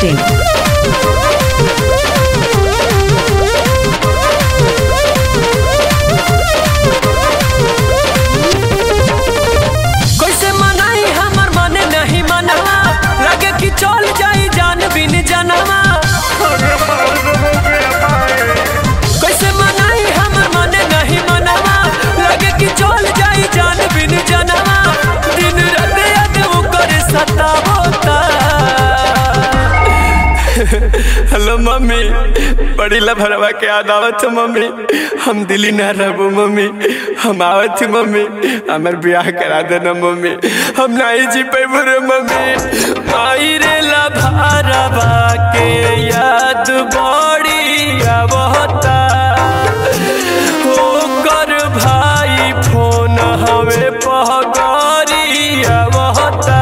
masti.in. कैसे मनाई हमर मने नहीं मनवा, लगे कि चल जाई जान बिन जनवा। कैसे मनाई हमर मने नहीं मनवा, लगे कि चल जाई जान बिन जनवा। दिन रात याद ओकर सतावता। हेलो मम्मी, बड़ी लभरवा के याद आवत मम्मी। हम दिल्ली न रहबो मम्मी, हम आवत थी मम्मी। हमार ब्याह करा देना मम्मी, हम नहीं जी पेबो रे मम्मी। माई रे लभरवा के याद बड़ी आवता। ओकर भाई फोन हवे पहगरी आवता।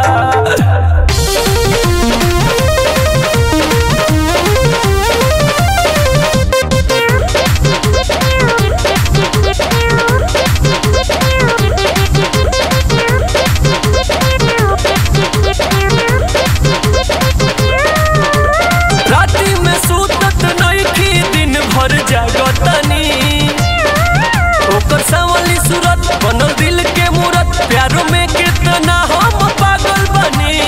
राती में सूतत नइखी, दिन भर जागतनी। ओकर सावली सूरत बनल दिल के मूरत, प्यारो में कितना हम पागल बनी।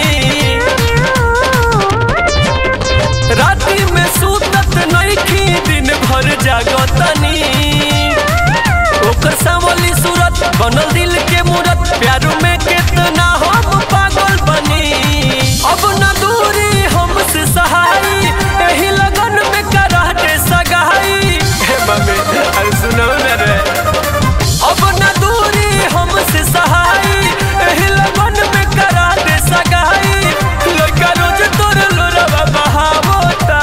राती में सूतत नइखी, दिन भर जागतनी। ओकर सावली सूरत बनल दिल के मूरत, प्यारो में कितना हम पागल बनी। अब न दूरी हमसे सहाई, एही लगन में करा दे सगाई। हे मम्मी अरे सुनो ना रे। अब न दूरी हमसे सहाई, एही लगन में करा दे सगाई। लइका रोज तोर लोरवा बहावता।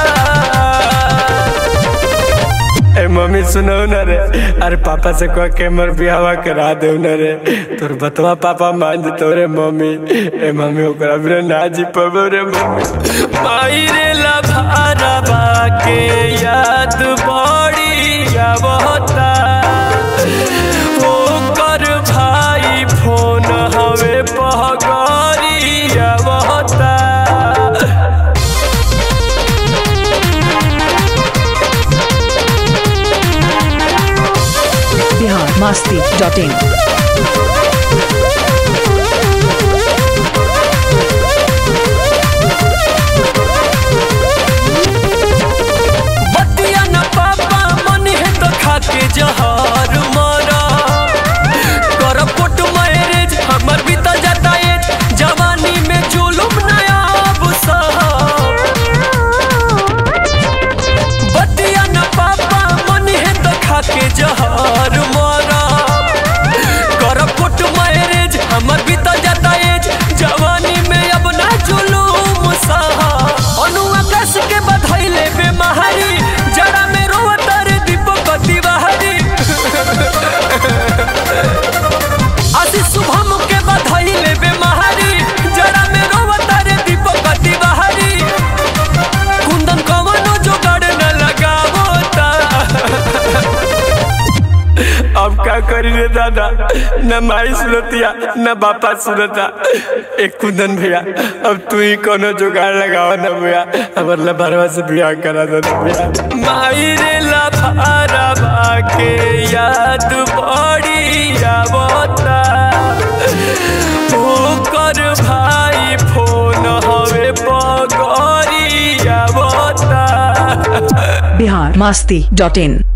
ए मम्मी सुनो ना रे, अरे पापा से कह के मोर बियाह करा दे ना रे। तोर बतवा पापा मान दे तोरे मम्मी। ए मम्मी ओकरा बिना ना जी पबो रे मम्मी। माई रे लभरवा के याद बड़ी आवता। ओकर भाई फोन हवे पहगरी आवता। Bihar masti.in. बतिया न पापा मन है तो खाके जहर मरा। करब कोर्ट मैरिज हमर बीता जाता एज, जवानी में जुलुम नया साहब। बतिया न पापा मन है तो खाके जहर मरा। करब कोर्ट मैरिज हमर बीता जाता एज, जवानी में अब ना जुलुम साहब। अनुआ कस के बधैले बेमहारी, जड़ा में रोतर दीपक तिवारी। आशीष शुभम के बधैले बेमहारी, जड़ा में रोतर दीपक तिवारी। कुंदन कवनो जोगाड़ न लगावता। अब क्या करी रे दादा, न माई सुरतिया न बापा सुरता। एक कुंदन भैया अब तू ही कोनो जुगाड़ लगाओ न भैया, हमार लभरवा से बियाह करा दो न भैया। माई रे लभरवा के याद बड़ी आवता। ओकर भाई फोन हवे पगरी आवता। Bihar masti.in.